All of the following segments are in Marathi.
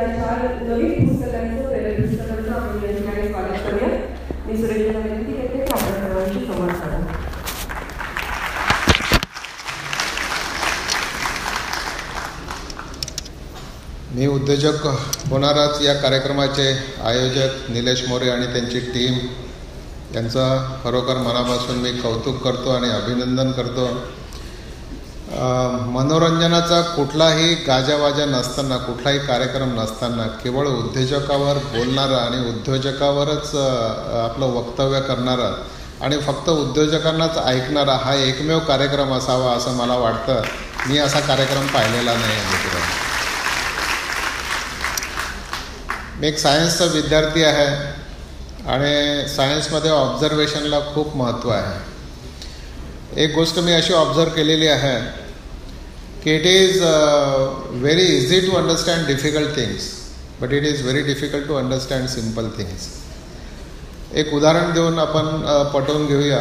या 4 नवीन पुस्तकांचं प्रेरक पुस्तकांचं आपण या ठिकाणी स्वागत करूया. मी सुरेशला विनंती करते की आपण सर्वांशी संवाद साधा. मी उद्योजक होणारच या कार्यक्रमाचे आयोजक निलेश मोरे आणि त्यांची टीम यांचं खरोखर मनापासून मी कौतुक करतो आणि अभिनंदन करतो. मनोरंजनाचा कुठलाही गाजावाजा नसताना, कुठलाही कार्यक्रम नसताना केवळ उद्योजकावर बोलणारा आणि उद्योजकावरच आपलं वक्तव्य करणारा आणि फक्त उद्योजकांनाच ऐकणारा हा एकमेव कार्यक्रम असावा असं मला वाटतं. मी असा कार्यक्रम पाहिलेला नाही आहे मित्रांनो. मी एक सायन्सचा विद्यार्थी आहे आणि सायन्समध्ये ऑब्झर्वेशनला खूप महत्त्व आहे. एक गोष्ट मी अशी ऑब्झर्व केलेली आहे की it is very easy to understand difficult things but it is very difficult to understand simple things. एक उदाहरण देऊन आपण पटवून घेऊया.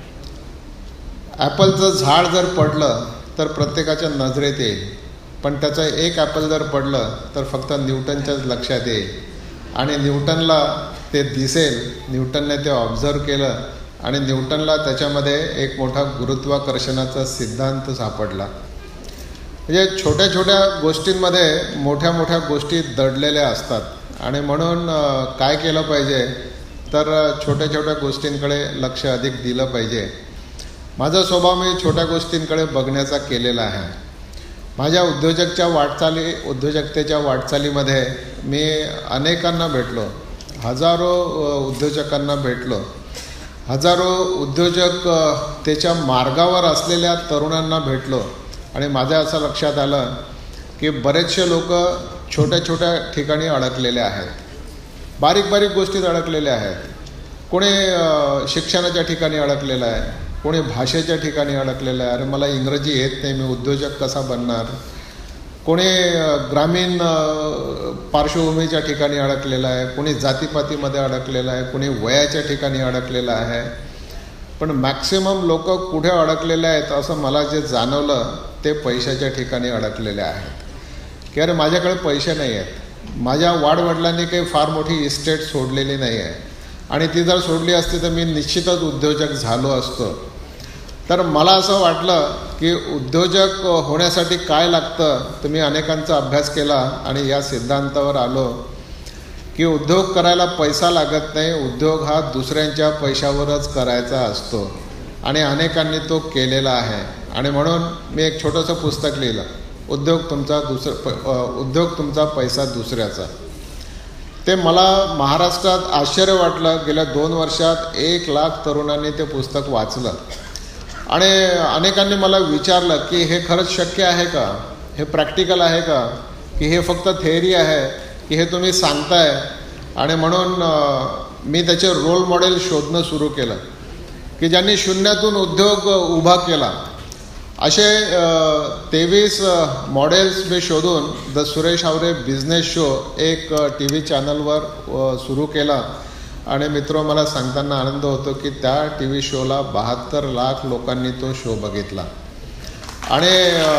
ॲपलचं झाड जर पडलं तर प्रत्येकाच्या नजरेत येईल, पण त्याचं एक ॲपल जर पडलं तर फक्त न्यूटनच्याच लक्षात येईल आणि न्यूटनला ते दिसेल. न्यूटनने ते ऑब्झर्व केलं आणि न्यूटनला त्याच्यामध्ये एक मोठा गुरुत्वाकर्षणाचा सिद्धांत सापडला. म्हणजे छोट्या छोट्या गोष्टींमध्ये मोठ्या मोठ्या गोष्टी दडलेल्या असतात आणि म्हणून काय केलं पाहिजे तर छोट्या छोट्या गोष्टींकडे लक्ष अधिक दिलं पाहिजे. माझा स्वभाव मी छोट्या गोष्टींकडे बघण्याचा केलेला आहे. माझ्या उद्योजकतेच्या वाटचालीमध्ये मी अनेकांना भेटलो, हजारो उद्योजकांना भेटलो, हजारो उद्योजकतेच्या मार्गावर असलेल्या तरुणांना भेटलो आणि माझ्या असं लक्षात आलं की बरेचसे लोक छोट्या छोट्या ठिकाणी अडकलेले आहेत, बारीक बारीक गोष्टीत अडकलेले आहेत. कोणी शिक्षणाच्या ठिकाणी अडकलेलं आहे, कोणी भाषेच्या ठिकाणी अडकलेलं आहे, अरे मला इंग्रजी येत नाही, मी उद्योजक कसा बनणार. कोणी ग्रामीण पार्श्वभूमीच्या ठिकाणी अडकलेलं आहे, कोणी जातीपातीमध्ये अडकलेलं आहे, कोणी वयाच्या ठिकाणी अडकलेलं आहे. पण मॅक्सिमम लोक कुठे अडकलेले आहेत असं मला जे जाणवलं ते पैशाच्या ठिकाणी अडकलेले आहेत. की अरे माझ्याकडे पैसे नाही आहेत, माझ्या वाडवडिलांनी काही फार मोठी इस्टेट सोडलेली नाही आहे आणि ती जर सोडली असती तर मी निश्चितच उद्योजक झालो असतो. तर मला असं वाटलं की उद्योजक होण्यासाठी काय लागतं तर मी अनेकांचा अभ्यास केला आणि या सिद्धांतावर आलो की उद्योग करायला पैसा लागत नाही, उद्योग हा दुसऱ्यांच्या पैशावरच करायचा असतो आणि अनेकांनी तो केलेला आहे. आणि म्हणून मी एक छोटंसं पुस्तक लिहिलं, उद्योग तुमचा पैसा दुसऱ्याचा. ते मला महाराष्ट्रात आश्चर्य वाटलं. गेल्या 2 वर्षात 1 लाख तरुणांनी ते पुस्तक वाचलं आणि अनेकांनी मला विचारलं की हे खरंच शक्य आहे का, हे प्रॅक्टिकल आहे का, की हे फक्त थेअरी आहे, की हे तुम्ही सांगताय. आणि म्हणून मी त्याचे रोल मॉडेल शोधणं सुरू केलं की ज्यांनी शून्यातून उद्योग उभा केला. असे 23 मॉडेल्स मी शोधून the Suresh Haware business show एक TV चॅनलवर सुरू केला. आणि मित्र मला सांगताना आनंद होतो की त्या TV शोला 72 लाख लोकांनी तो शो बघितला. आणि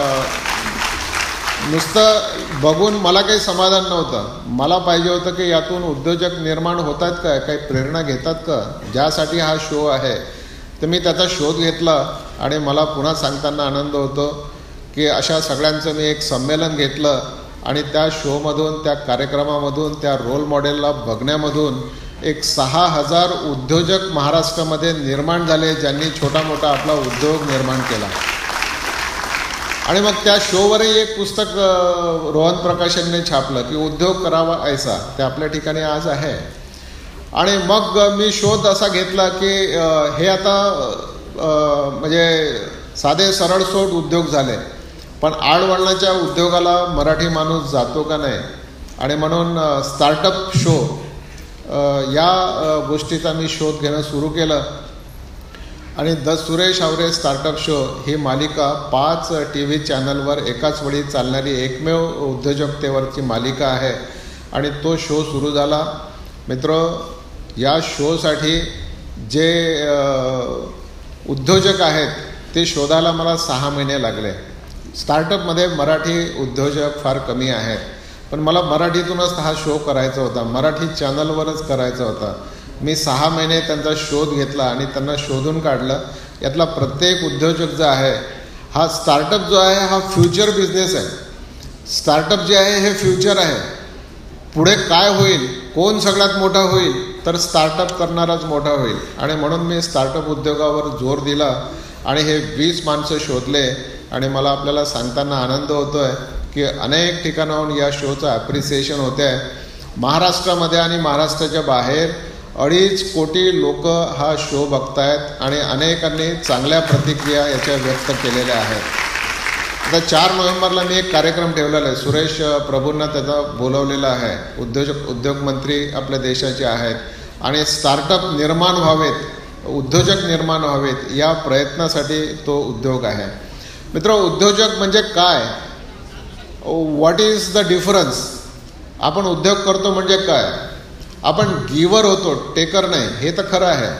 नुसतं बघून मला काही समाधान नव्हतं. मला पाहिजे होतं की यातून उद्योजक निर्माण होतात का, काही प्रेरणा घेतात का, ज्यासाठी हा शो आहे. तर मी त्याचा शोध घेतला आणि मला पुन्हा सांगताना आनंद होतो की अशा सगळ्यांचं मी एक संमेलन घेतलं आणि त्या शोमधून, त्या कार्यक्रमामधून, त्या रोल मॉडेलला बघण्यामधून एक 6000 उद्योजक महाराष्ट्रामध्ये निर्माण झाले, ज्यांनी छोटा मोठा आपला उद्योग निर्माण केला. आणि मग त्या शोवरही एक पुस्तक रोहन प्रकाशनने छापलं की उद्योग करावा ऐसा, ते आपल्या ठिकाणी आज आहे. आणि मग मी शोध असा घेतला की हे आता म्हणजे साधे सरळसोट उद्योग झाले, पण आडवळणाच्या उद्योगाला मराठी माणूस जातो का नाही. आणि म्हणून स्टार्टअप शो या गोष्टीचा मी शोध घेणं सुरू केलं. आणि the Suresh Haware startup show ही मालिका 5 TV चॅनलवर एकाच वेळी चालणारी एकमेव उद्योजकतेवरची मालिका आहे. आणि तो शो सुरू झाला. मित्र, या शोसाठी जे उद्योजक आहेत ते शोधायला मला 6 महिने लागले. स्टार्टअपमध्ये मराठी उद्योजक फार कमी आहेत पण मला मराठीतूनच हा शो करायचा होता, मराठी चॅनलवरच करायचा होता. मी 6 महिने त्यांचा शोध घेतला आणि त्यांना शोधून काढलं. यातला प्रत्येक उद्योजक जो आहे, हा स्टार्टअप जो आहे हा फ्युचर बिझनेस आहे. स्टार्टअप जे आहे हे फ्युचर आहे. पुढे काय होईल, कोण सगळ्यात मोठा होईल, तर स्टार्टअप करणाराच मोठा होईल. आणि म्हणून मी स्टार्टअप उद्योगावर जोर दिला आणि हे 20 माणसं शोधले. आणि मला आपल्याला सांगताना आनंद होतो आहे की अनेक ठिकाणाहून या शोचं ॲप्रिसिएशन होते आहे. महाराष्ट्रामध्ये आणि महाराष्ट्राच्या बाहेर 2.5 कोटी लोक हा शो बघतायत आणि अनेकांनी चांगल्या प्रतिक्रिया याच्या व्यक्त केलेल्या आहेत. आता 4 नोव्हेंबरला मी एक कार्यक्रम ठेवलेला आहे. सुरेश प्रभूंना त्याचा बोलवलेला आहे. उद्योगमंत्री आपल्या देशाचे आहेत आणि स्टार्टअप निर्माण व्हावेत, उद्योजक निर्माण व्हावेत या प्रयत्नासाठी तो उद्योग आहे. मित्र, उद्योजक म्हणजे काय? What is the difference? आपण उद्योग करतो म्हणजे काय? आपण गिवर होतो, टेकर नाही, हे तर खरं आहे.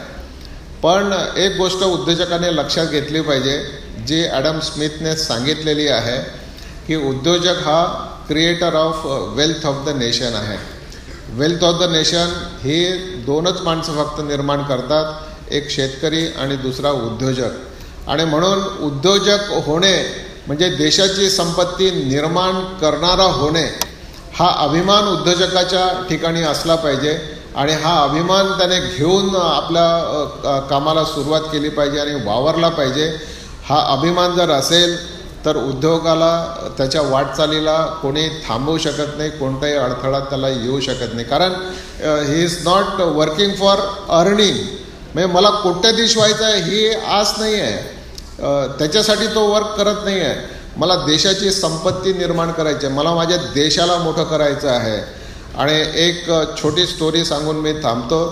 पण एक गोष्ट उद्योजकाने लक्षात घेतली पाहिजे, जी ॲडम स्मिथने सांगितलेली आहे की उद्योजक हा creator of wealth of the nation आहे. वेल्थ ऑफ द नेशन ही 2च माणसं फक्त निर्माण करतात, एक शेतकरी आणि दुसरा उद्योजक. आणि म्हणून उद्योजक होणे म्हणजे देशाची संपत्ती निर्माण करणारा होणे, हा अभिमान उद्योजकाच्या ठिकाणी असला पाहिजे. आणि हा अभिमान त्याने घेऊन आपल्या कामाला सुरुवात केली पाहिजे आणि वावरला पाहिजे. हा अभिमान जर असेल तर उद्योगाला, त्याच्या वाटचालीला कोणी थांबवू शकत नाही, कोणताही अडथळा त्याला येऊ शकत नाही. कारण he is not working for earning, म्हणजे मला कोट्याधीश व्हायचं आहे ही आस नाही आहे. त्याच्यासाठी तो वर्क करत नाही आहे. मला देशाची संपत्ती निर्माण करायची आहे, मला माझ्या देशाला मोठं करायचं आहे. आणि एक छोटी स्टोरी सांगून मी थांबतो.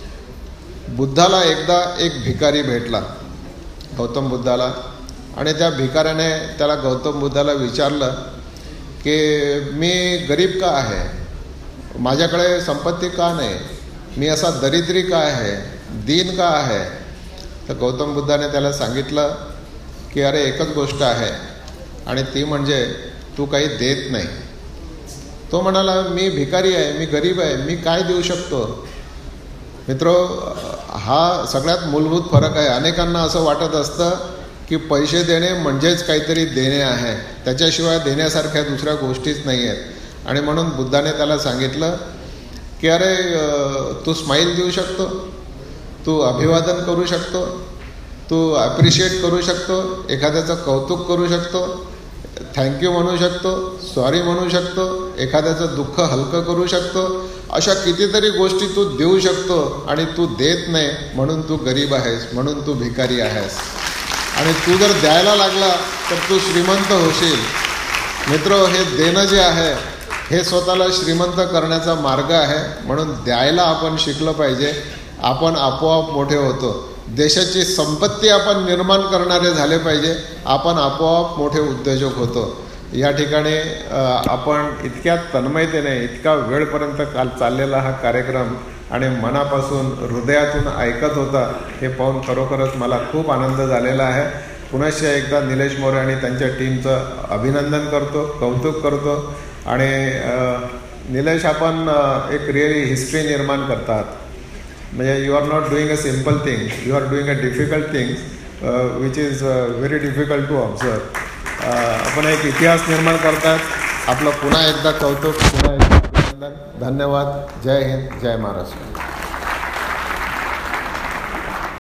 बुद्धाला एकदा एक भिकारी भेटला, गौतम बुद्धाला. आणि त्या भिकाऱ्याने त्याला गौतम बुद्धाला विचारलं की मी गरीब का आहे, माझ्याकडे संपत्ती का नाही, मी असा दरिद्री का आहे, दीन का आहे. तर गौतम बुद्धाने त्याला सांगितलं की अरे एकच गोष्ट आहे आणि ती म्हणजे तू काही देत नाही. तो म्हणाला मी भिकारी आहे, मी गरीब आहे, मी काय देऊ शकतो. मित्रो, हा सगळ्यात मूलभूत फरक आहे. अनेकांना असं वाटत असतं की पैसे देणे म्हणजेच काहीतरी देणे आहे, त्याच्याशिवाय देण्यासारख्या दुसऱ्या गोष्टीच नाही आहेत. आणि म्हणून बुद्धाने त्याला सांगितलं की अरे तू स्माईल देऊ शकतो, तू अभिवादन करू शकतो, तू ॲप्रिशिएट करू शकतो, एखाद्याचं कौतुक करू शकतो, थँक्यू म्हणू शकतो, सॉरी म्हणू शकतो, एखाद्याचं दुःख हलकं करू शकतो. अशा कितीतरी गोष्टी तू देऊ शकतो आणि तू देत नाही, म्हणून तू गरीब आहेस, म्हणून तू भिकारी आहेस. आणि तू जर द्यायला लागला तर तू श्रीमंत होशील. मित्रो, हे देणं जे आहे हे स्वतःला श्रीमंत करण्याचा मार्ग आहे. म्हणून द्यायला आपण शिकलं पाहिजे. आपण आपोआप मोठे होतो. देशाची संपत्ती आपण निर्माण करणारे झाले पाहिजे. आपण आपोआप मोठे उद्योजक होतो. या ठिकाणी आपण इतक्या तन्मयतेने इतका वेळपर्यंत काल चाललेला हा कार्यक्रम आणि मनापासून हृदयातून ऐकत होता, हे पाहून खरोखरच मला खूप आनंद झालेला आहे. पुनश्च एकदा निलेश मोरे आणि त्यांच्या टीमचं अभिनंदन करतो, कौतुक करतो. आणि निलेश, आपण एक रिअली हिस्ट्री निर्माण करतात. म्हणजे you are not doing a simple thing, you are doing a difficult thing which is very difficult to observe. आपण एक इतिहास निर्माण करतात. आपलं पुन्हा एकदा कौतुक, पुन्हा एकदा अभिनंदन. धन्यवाद. जय हिंद, जय महाराष्ट्र.